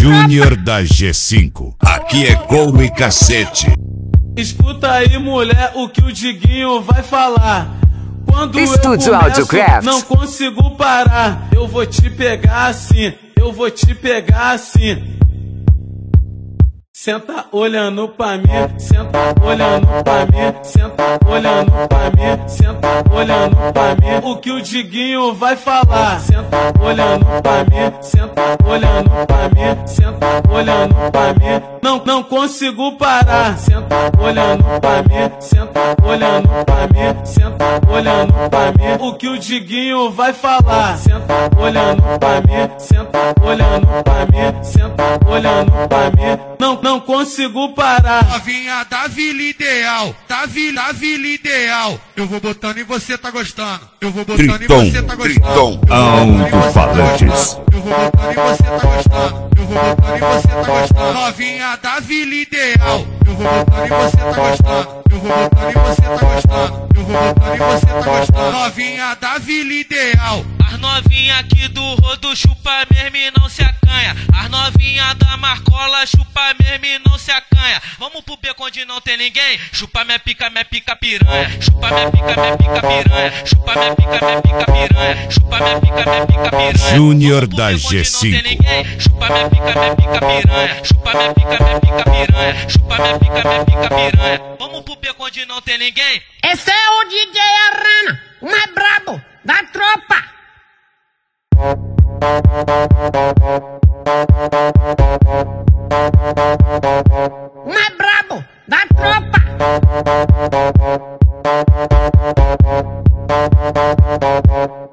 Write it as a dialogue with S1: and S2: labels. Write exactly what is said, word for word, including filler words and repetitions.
S1: Júnior da G cinco. Aqui é couro e cacete.
S2: Escuta aí, mulher, o que o Diguinho vai falar. Quando
S3: Estúdio
S2: eu começo,
S3: Audiocraft.
S2: não consigo parar. Eu vou te pegar assim, eu vou te pegar assim. Senta olhando pra mim, senta olhando pra mim, senta olhando pra mim, senta olhando pra mim. O que o Diguinho vai falar? Senta olhando pra mim, senta olhando pra mim, senta olhando pra mim. Não, não consigo parar. Senta olhando pra mim, senta olhando pra mim, senta olhando pra mim. O que o Diguinho vai falar? Senta olhando pra mim, senta olhando pra mim, senta olhando pra mim. Não, não consigo parar.
S4: Novinha da vila ideal, da vila, da vila ideal. Eu vou botando e você tá gostando. Eu vou botando
S1: Triton,
S4: e você tá gostando.
S1: Triton, alto-falantes.
S4: Eu vou botando e você tá gostando. Eu vou botando e você tá gostando. Novinha da vila ideal. Eu vou botando e você tá gostando. Eu vou botando e você tá gostando. Eu vou botando e você tá gostando. Novinha da vila ideal.
S5: As novinha aqui do rodo chupa mesmo e não se acanha. As novinha da Marcola chupa mesmo e não se acanha. Vamos pro beco onde não tem ninguém. Chupa minha pica, minha pica piranha. Chupa minha pica, minha pica piranha. Chupa minha pica, minha pica piranha. Chupa minha pica, minha pica piranha.
S1: Júnior da G cinco.
S5: Chupa minha pica, minha pica piranha. Chupa minha pica, minha pica piranha. Chupa minha pica, minha pica piranha. Vamos pro beco onde não tem ninguém.
S6: Esse é o D J Arana, o mais brabo da tropa. O mais brabo da tropa.